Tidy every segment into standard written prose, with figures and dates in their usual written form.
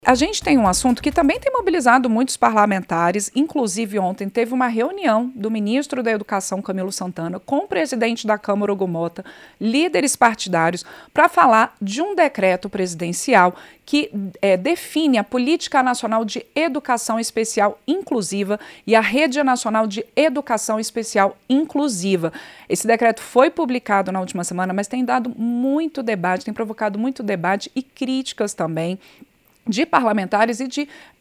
A gente tem um assunto que também tem mobilizado muitos parlamentares, inclusive ontem teve uma reunião do ministro da Educação, Camilo Santana, com o presidente da Câmara, Hugo Motta, líderes partidários, para falar de um decreto presidencial que define a Política Nacional de Educação Especial Inclusiva e a Rede Nacional de Educação Especial Inclusiva. Esse decreto foi publicado na última semana, mas tem dado muito debate, tem provocado muito debate e críticas também de parlamentares e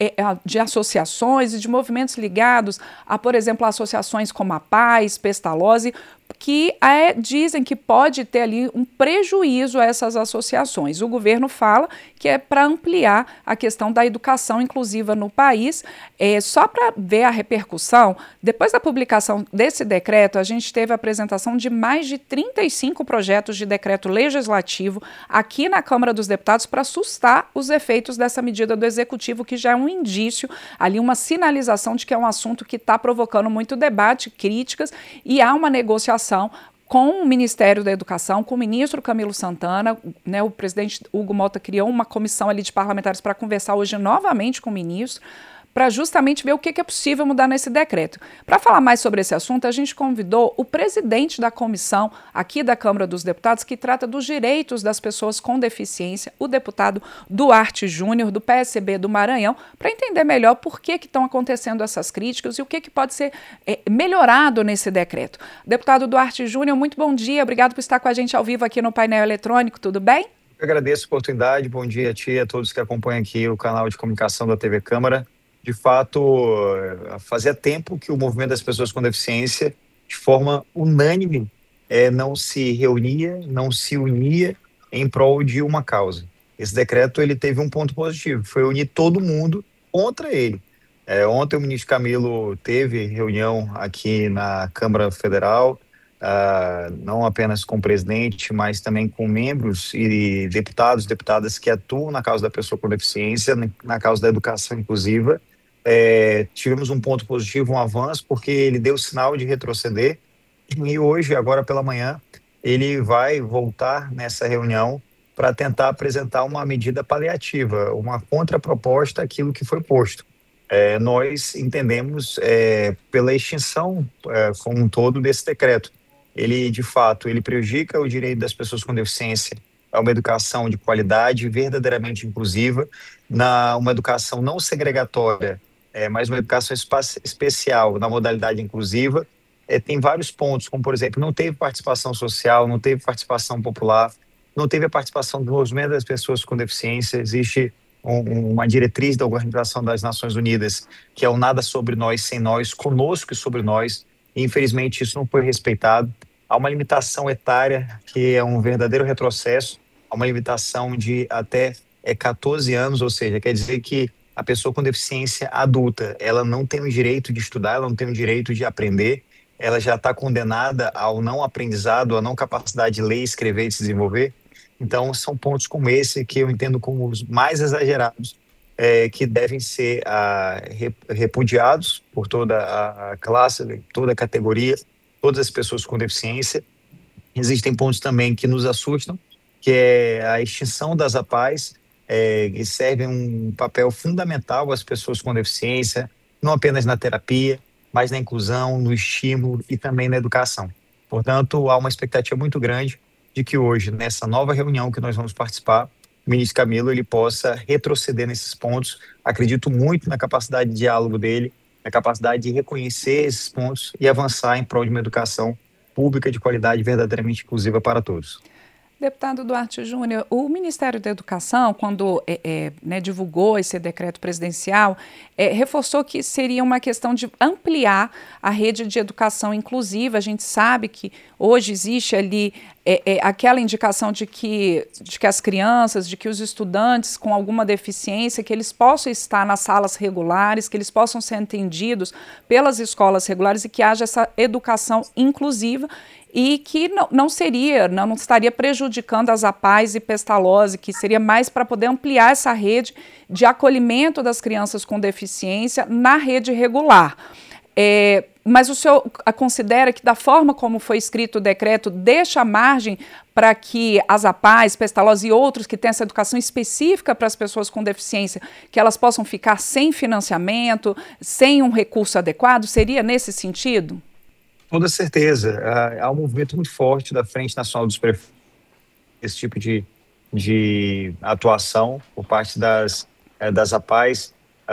de associações e de movimentos ligados a, por exemplo, associações como a Paz, Pestalozzi, que dizem que pode ter ali um prejuízo a essas associações. O governo fala que é para ampliar a questão da educação inclusiva no país. Só para ver a repercussão, depois da publicação desse decreto, a gente teve a apresentação de mais de 35 projetos de decreto legislativo aqui na Câmara dos Deputados para assustar os efeitos dessa medida do Executivo, que já é um indício, ali uma sinalização de que é um assunto que está provocando muito debate, críticas, e há uma negociação com o Ministério da Educação, com o ministro Camilo Santana, né, o presidente Hugo Motta criou uma comissão ali de parlamentares para conversar hoje novamente com o ministro, para justamente ver o que é possível mudar nesse decreto. Para falar mais sobre esse assunto, a gente convidou o presidente da comissão aqui da Câmara dos Deputados, que trata dos direitos das pessoas com deficiência, o deputado Duarte Júnior, do PSB do Maranhão, para entender melhor por que estão acontecendo essas críticas e o que pode ser melhorado nesse decreto. Deputado Duarte Júnior, muito bom dia, obrigado por estar com a gente ao vivo aqui no painel eletrônico, tudo bem? Eu agradeço a oportunidade, bom dia a ti e a todos que acompanham aqui o canal de comunicação da TV Câmara. De fato, fazia tempo que o movimento das pessoas com deficiência, de forma unânime, não se reunia, não se unia em prol de uma causa. Esse decreto ele teve um ponto positivo, foi unir todo mundo contra ele. Ontem o ministro Camilo teve reunião aqui na Câmara Federal, não apenas com o presidente, mas também com membros e deputadas que atuam na causa da pessoa com deficiência, na causa da educação inclusiva. Tivemos um ponto positivo, um avanço, porque ele deu sinal de retroceder e hoje, agora pela manhã, ele vai voltar nessa reunião para tentar apresentar uma medida paliativa, uma contraproposta àquilo que foi posto. Nós entendemos pela extinção como um todo desse decreto. Ele, de fato, ele prejudica o direito das pessoas com deficiência a uma educação de qualidade, verdadeiramente inclusiva, uma educação não segregatória, mas uma educação especial na modalidade inclusiva. Tem vários pontos, como, por exemplo, não teve participação social, não teve participação popular, não teve a participação do movimento das pessoas com deficiência. Existe uma diretriz da Organização das Nações Unidas, que é o nada sobre nós, sem nós, conosco e sobre nós, e infelizmente isso não foi respeitado. Há uma limitação etária, que é um verdadeiro retrocesso, há uma limitação de até 14 anos, ou seja, quer dizer que a pessoa com deficiência adulta, ela não tem o direito de estudar, ela não tem o direito de aprender, ela já está condenada ao não aprendizado, à não capacidade de ler, escrever e se desenvolver. Então, são pontos como esse que eu entendo como os mais exagerados, que devem ser repudiados por toda a classe, toda a categoria, todas as pessoas com deficiência. Existem pontos também que nos assustam, que é a extinção das APAES, que servem um papel fundamental às pessoas com deficiência, não apenas na terapia, mas na inclusão, no estímulo e também na educação. Portanto, há uma expectativa muito grande de que hoje, nessa nova reunião que nós vamos participar, o ministro Camilo ele possa retroceder nesses pontos. Acredito muito na capacidade de diálogo dele, na capacidade de reconhecer esses pontos e avançar em prol de uma educação pública de qualidade verdadeiramente inclusiva para todos. Deputado Duarte Júnior, o Ministério da Educação, quando divulgou esse decreto presidencial, reforçou que seria uma questão de ampliar a rede de educação inclusiva. A gente sabe que hoje existe ali aquela indicação de que as crianças, de que os estudantes com alguma deficiência, que eles possam estar nas salas regulares, que eles possam ser atendidos pelas escolas regulares e que haja essa educação inclusiva, e que não estaria prejudicando as APAES e Pestalozzi, que seria mais para poder ampliar essa rede de acolhimento das crianças com deficiência na rede regular. Mas o senhor considera que, da forma como foi escrito o decreto, deixa margem para que as APAES, Pestalozzi e outros que têm essa educação específica para as pessoas com deficiência, que elas possam ficar sem financiamento, sem um recurso adequado? Seria nesse sentido? Toda certeza. Há um movimento muito forte da Frente Nacional dos Prefeitos, esse tipo de atuação por parte das APAES.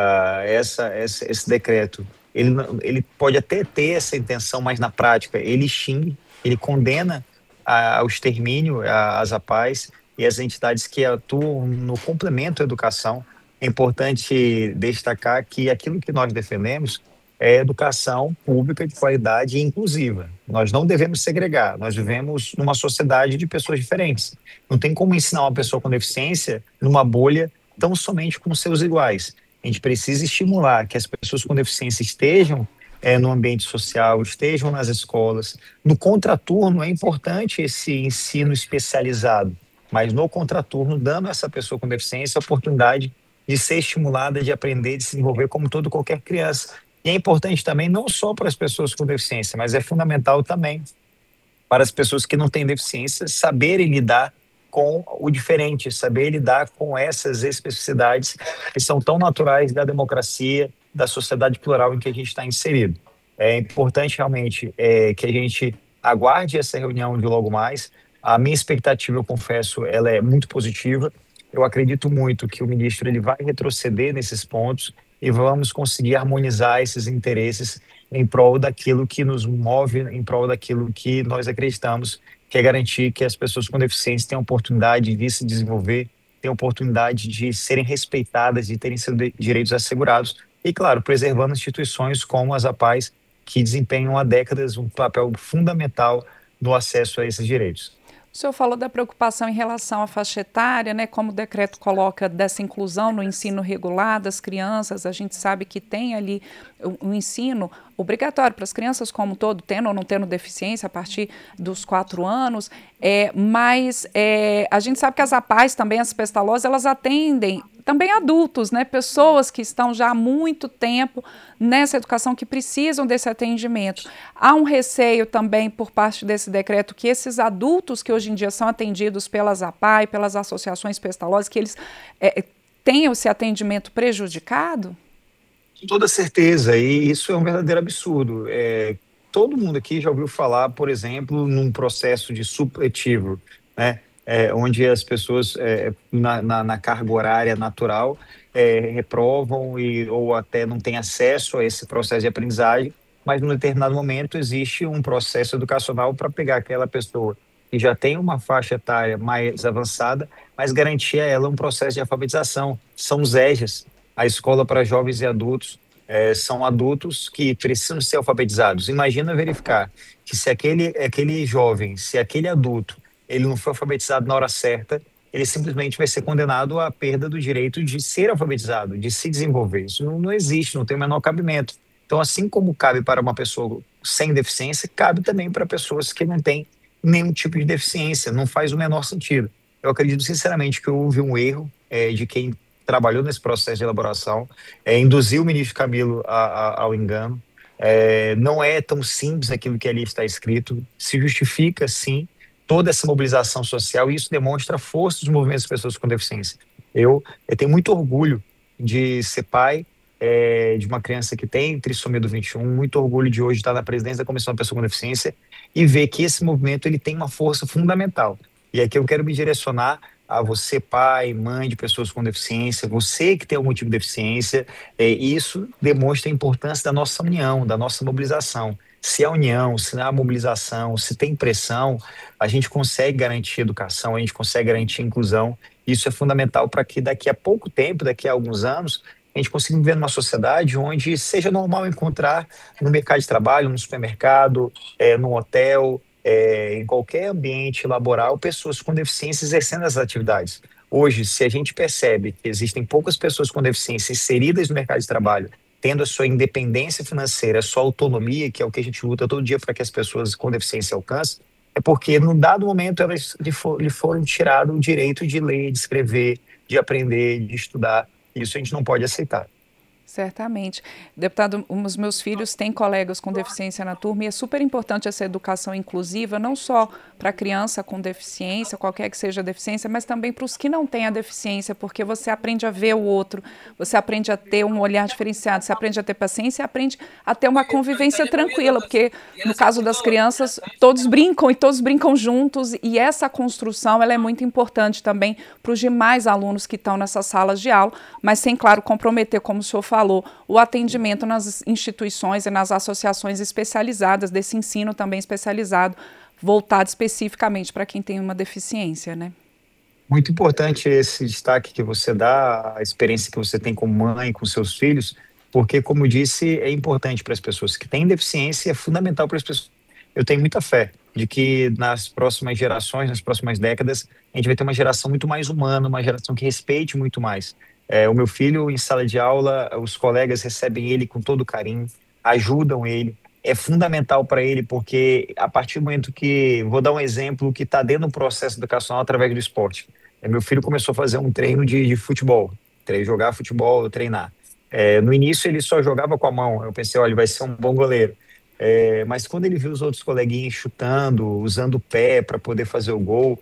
Esse decreto, ele pode até ter essa intenção, mas na prática ele xinga, ele condena ao extermínio as APAES e as entidades que atuam no complemento à educação. É importante destacar que aquilo que nós defendemos é educação pública de qualidade e inclusiva. Nós não devemos segregar, nós vivemos numa sociedade de pessoas diferentes. Não tem como ensinar uma pessoa com deficiência numa bolha tão somente com seus iguais. A gente precisa estimular que as pessoas com deficiência estejam no ambiente social, estejam nas escolas. No contraturno é importante esse ensino especializado, mas no contraturno, dando a essa pessoa com deficiência a oportunidade de ser estimulada, de aprender, de se desenvolver como qualquer criança. E é importante também não só para as pessoas com deficiência, mas é fundamental também para as pessoas que não têm deficiência saberem lidar com o diferente, saber lidar com essas especificidades que são tão naturais da democracia, da sociedade plural em que a gente está inserido. É importante realmente que a gente aguarde essa reunião de logo mais. A minha expectativa, eu confesso, ela é muito positiva. Eu acredito muito que o ministro ele vai retroceder nesses pontos e vamos conseguir harmonizar esses interesses em prol daquilo que nos move, em prol daquilo que nós acreditamos, que é garantir que as pessoas com deficiência tenham oportunidade de se desenvolver, tenham oportunidade de serem respeitadas, de terem seus direitos assegurados e, claro, preservando instituições como as APAES, que desempenham há décadas um papel fundamental no acesso a esses direitos. O senhor falou da preocupação em relação à faixa etária, né, como o decreto coloca dessa inclusão no ensino regular das crianças. A gente sabe que tem ali um ensino obrigatório para as crianças como um todo, tendo ou não tendo deficiência a partir dos 4 anos, mas a gente sabe que as APAES também, as Pestalozzi, elas atendem também adultos, né, pessoas que estão já há muito tempo nessa educação, que precisam desse atendimento. Há um receio também por parte desse decreto que esses adultos que hoje em dia são atendidos pelas APAES, pelas associações Pestalozzi, que eles tenham esse atendimento prejudicado? Com toda certeza, e isso é um verdadeiro absurdo. Todo mundo aqui já ouviu falar, por exemplo, num processo de supletivo, né? Onde as pessoas, na carga horária natural, reprovam ou até não têm acesso a esse processo de aprendizagem, mas num determinado momento existe um processo educacional para pegar aquela pessoa que já tem uma faixa etária mais avançada, mas garantir a ela um processo de alfabetização. São os EJAs, a Escola para Jovens e Adultos. São adultos que precisam ser alfabetizados. Imagina verificar que se aquele jovem, se aquele adulto, ele não foi alfabetizado na hora certa, ele simplesmente vai ser condenado à perda do direito de ser alfabetizado, de se desenvolver. Isso não existe, não tem o menor cabimento. Então, assim como cabe para uma pessoa sem deficiência, cabe também para pessoas que não têm nenhum tipo de deficiência. Não faz o menor sentido. Eu acredito sinceramente que houve um erro de quem trabalhou nesse processo de elaboração, induziu o ministro Camilo ao engano. Não é tão simples aquilo que ali está escrito. Se justifica, sim, toda essa mobilização social, e isso demonstra a força dos movimentos de pessoas com deficiência. Eu tenho muito orgulho de ser pai de uma criança que tem trissomia do 21, muito orgulho de hoje estar na presidência da Comissão da Pessoa com Deficiência e ver que esse movimento ele tem uma força fundamental. E aqui eu quero me direcionar a você, pai, mãe de pessoas com deficiência, você que tem algum tipo de deficiência, isso demonstra a importância da nossa união, da nossa mobilização. Se há união, se há mobilização, se tem pressão, a gente consegue garantir educação, a gente consegue garantir inclusão. Isso é fundamental para que daqui a pouco tempo, daqui a alguns anos, a gente consiga viver numa sociedade onde seja normal encontrar no mercado de trabalho, no supermercado, no hotel, em qualquer ambiente laboral, pessoas com deficiência exercendo essas atividades. Hoje, se a gente percebe que existem poucas pessoas com deficiência inseridas no mercado de trabalho, tendo a sua independência financeira, a sua autonomia, que é o que a gente luta todo dia para que as pessoas com deficiência alcancem, é porque, num dado momento, elas lhe foram tirado o direito de ler, de escrever, de aprender, de estudar. Isso a gente não pode aceitar. Certamente. Deputado, os meus filhos têm colegas com deficiência na turma e é super importante essa educação inclusiva, não só para a criança com deficiência, qualquer que seja a deficiência, mas também para os que não têm a deficiência, porque você aprende a ver o outro, você aprende a ter um olhar diferenciado, você aprende a ter paciência, aprende a ter uma convivência tranquila, porque no caso das crianças, todos brincam e todos brincam juntos, e essa construção ela é muito importante também para os demais alunos que estão nessas salas de aula, mas sem, claro, comprometer, como o senhor falou, o atendimento nas instituições e nas associações especializadas, desse ensino também especializado, voltado especificamente para quem tem uma deficiência, né? Muito importante esse destaque que você dá, a experiência que você tem como mãe, com seus filhos, porque, como eu disse, é importante para as pessoas que têm deficiência, é fundamental para as pessoas. Eu tenho muita fé de que nas próximas gerações, nas próximas décadas, a gente vai ter uma geração muito mais humana, uma geração que respeite muito mais. O meu filho, em sala de aula, os colegas recebem ele com todo carinho, ajudam ele. É fundamental para ele, porque a partir do momento que, vou dar um exemplo, que está dentro do processo educacional através do esporte. Meu filho começou a fazer um treino de futebol, jogar futebol, treinar. No início ele só jogava com a mão, eu pensei, olha, ele vai ser um bom goleiro. Mas quando ele viu os outros coleguinhas chutando, usando o pé para poder fazer o gol,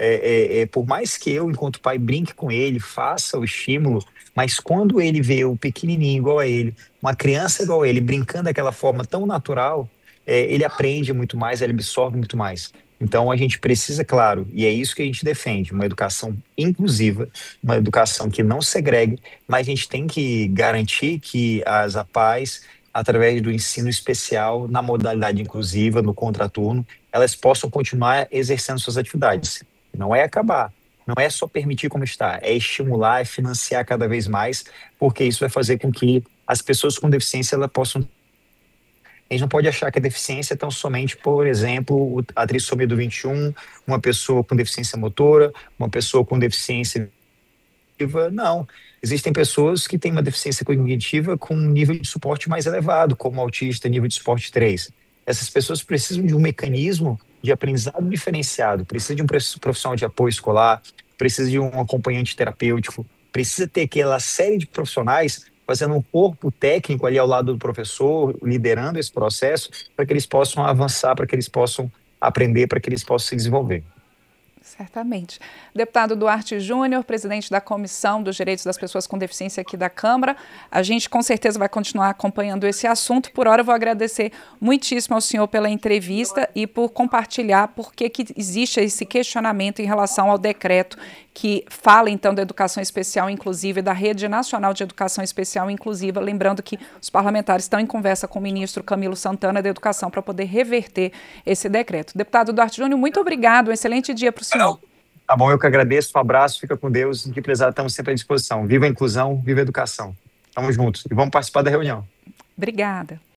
por mais que eu, enquanto pai, brinque com ele, faça o estímulo, mas quando ele vê o pequenininho igual a ele, uma criança igual a ele, brincando daquela forma tão natural, ele aprende muito mais, ele absorve muito mais. Então a gente precisa, claro, e é isso que a gente defende, uma educação inclusiva, uma educação que não segregue, mas a gente tem que garantir que as APAES, através do ensino especial, na modalidade inclusiva, no contraturno, elas possam continuar exercendo suas atividades. Não é acabar, não é só permitir como está, é estimular, é financiar cada vez mais, porque isso vai fazer com que as pessoas com deficiência elas possam. A gente não pode achar que a deficiência é tão somente, por exemplo, a trissomia do 21, uma pessoa com deficiência motora, uma pessoa com deficiência cognitiva. Não. Existem pessoas que têm uma deficiência cognitiva com um nível de suporte mais elevado, como autista, nível de suporte 3. Essas pessoas precisam de um mecanismo de aprendizado diferenciado, precisa de um profissional de apoio escolar, precisa de um acompanhante terapêutico, precisa ter aquela série de profissionais fazendo um corpo técnico ali ao lado do professor, liderando esse processo, para que eles possam avançar, para que eles possam aprender, para que eles possam se desenvolver. Certamente. Deputado Duarte Júnior, presidente da Comissão dos Direitos das Pessoas com Deficiência aqui da Câmara, a gente com certeza vai continuar acompanhando esse assunto. Por hora eu vou agradecer muitíssimo ao senhor pela entrevista e por compartilhar por que existe esse questionamento em relação ao decreto que fala então da educação especial inclusiva e da Rede Nacional de Educação Especial Inclusiva, lembrando que os parlamentares estão em conversa com o ministro Camilo Santana da Educação para poder reverter esse decreto. Deputado Duarte Júnior, muito obrigado, um excelente dia para o senhor. Tá bom, eu que agradeço, um abraço, fica com Deus, que precisar, estamos sempre à disposição. Viva a inclusão, viva a educação. Estamos juntos e vamos participar da reunião. Obrigada.